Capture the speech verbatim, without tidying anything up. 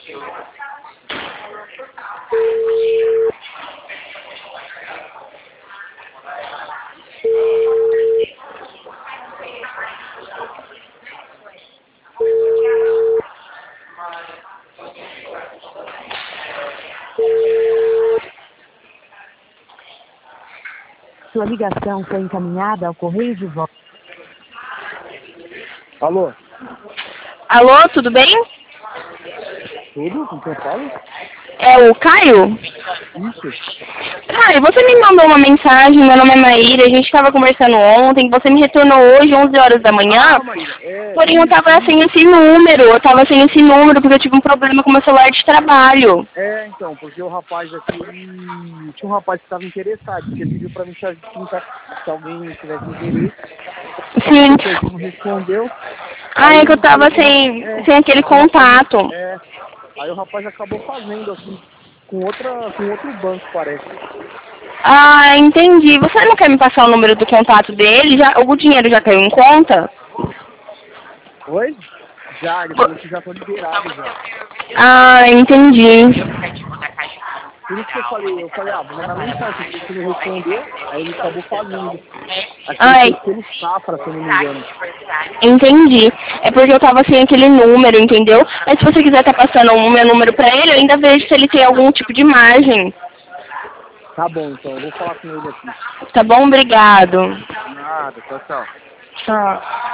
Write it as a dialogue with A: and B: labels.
A: Sua ligação foi encaminhada ao correio de volta.
B: Alô?
C: Alô, tudo bem?
B: Tudo? Com quem eu falo?
C: É o Caio?
B: Isso.
C: Caio, você me mandou uma mensagem, meu nome é Maíra, a gente estava conversando ontem, você me retornou hoje, onze horas da manhã,
B: Ah, Maíra, é,
C: porém eu
B: isso,
C: estava sem
B: isso.
C: esse número, eu estava sem esse número porque eu tive um problema com meu celular de trabalho.
B: É, então, porque o rapaz aqui, ele... tinha um rapaz que estava interessado, que ele pediu pra mim se, a gente não tá- se alguém tivesse interesse,
C: Sim.
B: depois ele não respondeu,
C: Ah,
B: aí
C: é que eu
B: ele
C: estava
B: falou que o rapaz,
C: sem,
B: é,
C: sem aquele
B: o rapaz,
C: contato.
B: é, aí o rapaz acabou fazendo aqui, com outra, com outro banco, parece.
C: Ah, entendi. Você não quer me passar o número do contato dele? Já, o dinheiro já caiu em conta?
B: Oi? Já, ele falou que já tô liberado já.
C: Ah, entendi.
B: Por isso que eu falei, eu falei, ah, vou mandar mensagem, se ele não respondeu, aí ele acabou fazendo. Acho que ele
C: Ai,
B: fez pelo Safra, se eu não me engano.
C: entendi. É porque eu tava sem aquele número, entendeu? Mas se você quiser estar passando o meu número pra ele, eu ainda vejo se ele tem algum tipo de margem.
B: Tá bom, então, eu vou falar com ele aqui.
C: Tá bom? Obrigado.
B: Nada, tchau, tchau.
C: Tchau.